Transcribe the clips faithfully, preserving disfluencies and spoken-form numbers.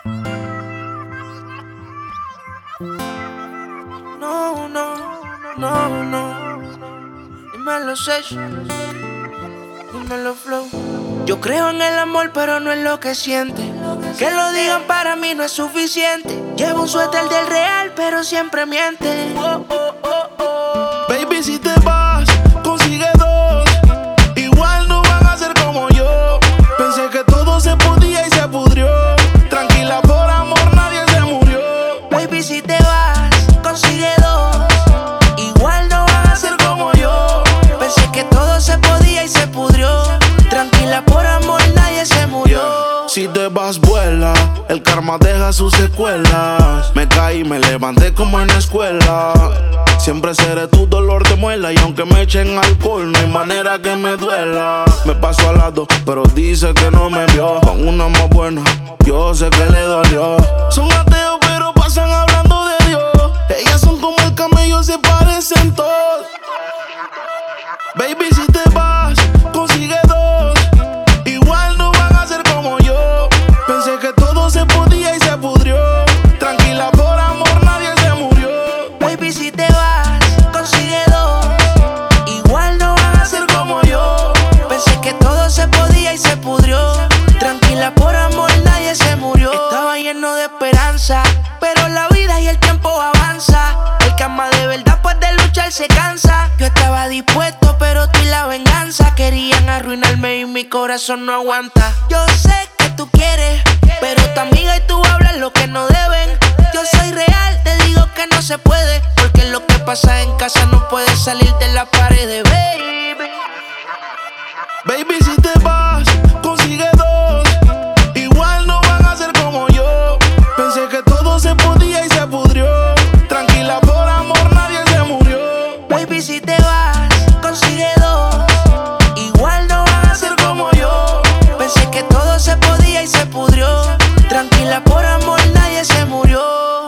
No, no, no, no. Dímelo, Sesh. Dímelo, Flow. Yo creo en el amor, pero no en lo que siente. Que lo digan para mí no es suficiente. Llevo un suéter del real, pero siempre miente. Oh, oh, oh, oh. Baby, si te vas, consigue dos. Igual no van a ser como yo. Pensé que todo se podía y se pudrió. Tranquila, por amor nadie se murió. Baby, si te vas, consigue dos. Igual no van a ser como yo. Pensé que todo se podía y se pudrió. Tranquila, por amor nadie se murió. Si te vas, vuela, el karma deja sus secuelas. Me caí, me levanté como en la escuela. Siempre seré tu dolor de muela. Y aunque me echen alcohol, no hay manera que me duela. Me paso al lado, pero dice que no me vio. Con una más buena, yo sé que le dolió. Son ateos, pero pasan hablando de Dios. Ellas son como el camello, se parecen todos. Baby, si te vas, consigue dos. Igual no van a ser como yo. Pensé que todo se podía y se pudrió. Tranquila, por amor nadie se murió. Baby, si te vas, consigue dos. Igual no van a ser como yo. Pensé que todo se podía y se pudrió. Tranquila, por amor nadie se murió. Estaba lleno de esperanza, pero la vida y el tiempo avanza. El que ama de verdad pues de luchar se cansa. Yo estaba dispuesto, pero tú y la venganza querían arruinarme y mi corazón no aguanta. Yo sé que tú quieres, pero tu amiga y tú hablan lo que no deben. Yo soy real, te digo que no se puede, porque lo que pasa en casa no puede salir de la pared, baby. Baby, si te vas, consigue dos. Igual no van a ser como yo. Pensé que todo se podía y se pudrió. Tranquila, por amor nadie se murió. Baby, si te vas, consigue dos. Igual no van a ser como yo. Pensé que todo se podía y se pudrió. Tranquila, por amor nadie se murió.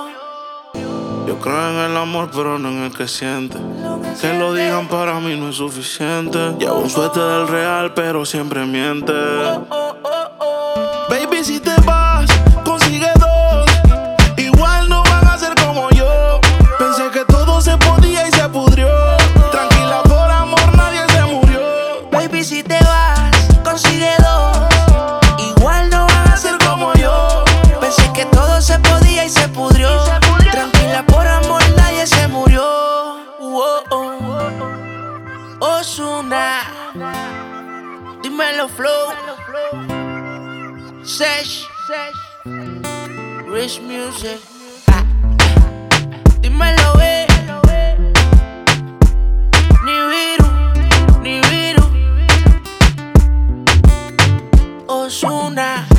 Yo creo en el amor, pero no en el que siente. Que lo digan para mí no es suficiente. Llevo un suéter del real, pero siempre miente. Oh, oh, oh, oh. Baby, si te vas, consigue dos. Igual no van a ser como yo. Pensé que todo se podía y se pudrió. Tranquila, por amor nadie se murió. Baby, si te vas, consigue dos. Igual no van a ser como yo. Pensé que todo se podía y se pudrió. Tranquila, por amor nadie se murió. Oh, oh. Ozuna, dímelo, Flow. Sesh, Rich Music. Ah. Dímelo, eh. Nibiru, Nibiru. Ozuna.